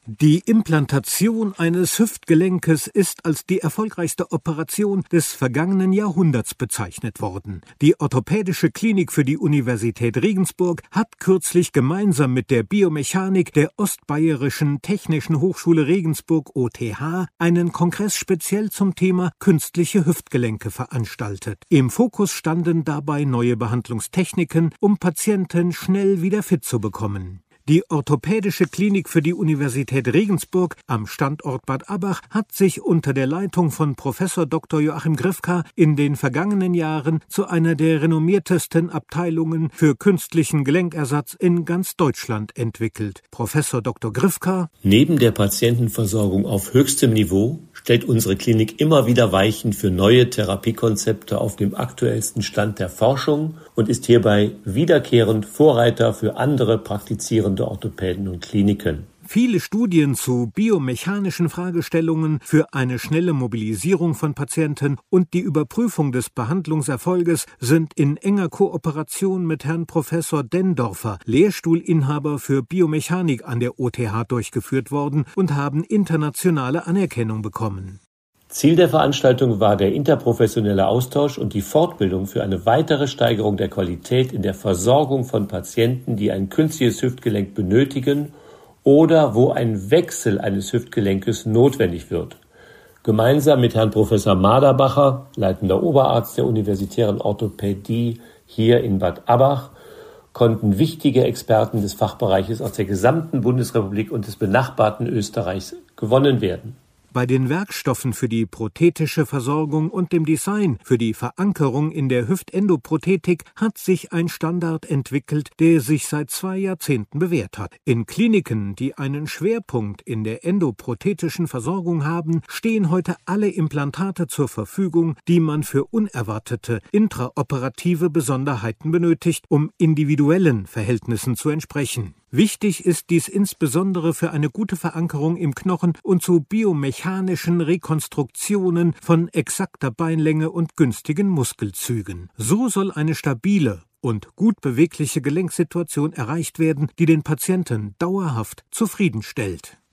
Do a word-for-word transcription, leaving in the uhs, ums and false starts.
Die Implantation eines Hüftgelenkes ist als die erfolgreichste Operation des vergangenen Jahrhunderts bezeichnet worden. Die Orthopädische Klinik für die Universität Regensburg hat kürzlich gemeinsam mit der Biomechanik der Ostbayerischen Technischen Hochschule Regensburg O T H einen Kongress speziell zum Thema künstliche Hüftgelenke veranstaltet. Im Fokus standen dabei neue Behandlungstechniken, um Patienten schnell wieder fit zu bekommen. Die Orthopädische Klinik für die Universität Regensburg am Standort Bad Abbach hat sich unter der Leitung von Professor Doktor Joachim Grifka in den vergangenen Jahren zu einer der renommiertesten Abteilungen für künstlichen Gelenkersatz in ganz Deutschland entwickelt. Professor Doktor Grifka: Neben der Patientenversorgung auf höchstem Niveau stellt unsere Klinik immer wieder Weichen für neue Therapiekonzepte auf dem aktuellsten Stand der Forschung und ist hierbei wiederkehrend Vorreiter für andere praktizierende Orthopäden und Kliniken. Viele Studien zu biomechanischen Fragestellungen für eine schnelle Mobilisierung von Patienten und die Überprüfung des Behandlungserfolges sind in enger Kooperation mit Herrn Professor Dendorfer, Lehrstuhlinhaber für Biomechanik an der O T H, durchgeführt worden und haben internationale Anerkennung bekommen. Ziel der Veranstaltung war der interprofessionelle Austausch und die Fortbildung für eine weitere Steigerung der Qualität in der Versorgung von Patienten, die ein künstliches Hüftgelenk benötigen oder wo ein Wechsel eines Hüftgelenkes notwendig wird. Gemeinsam mit Herrn Professor Maderbacher, leitender Oberarzt der Universitären Orthopädie hier in Bad Abbach, konnten wichtige Experten des Fachbereiches aus der gesamten Bundesrepublik und des benachbarten Österreichs gewonnen werden. Bei den Werkstoffen für die prothetische Versorgung und dem Design für die Verankerung in der Hüftendoprothetik hat sich ein Standard entwickelt, der sich seit zwei Jahrzehnten bewährt hat. In Kliniken, die einen Schwerpunkt in der endoprothetischen Versorgung haben, stehen heute alle Implantate zur Verfügung, die man für unerwartete intraoperative Besonderheiten benötigt, um individuellen Verhältnissen zu entsprechen. Wichtig ist dies insbesondere für eine gute Verankerung im Knochen und zu biomechanischen Rekonstruktionen von exakter Beinlänge und günstigen Muskelzügen. So soll eine stabile und gut bewegliche Gelenksituation erreicht werden, die den Patienten dauerhaft zufriedenstellt.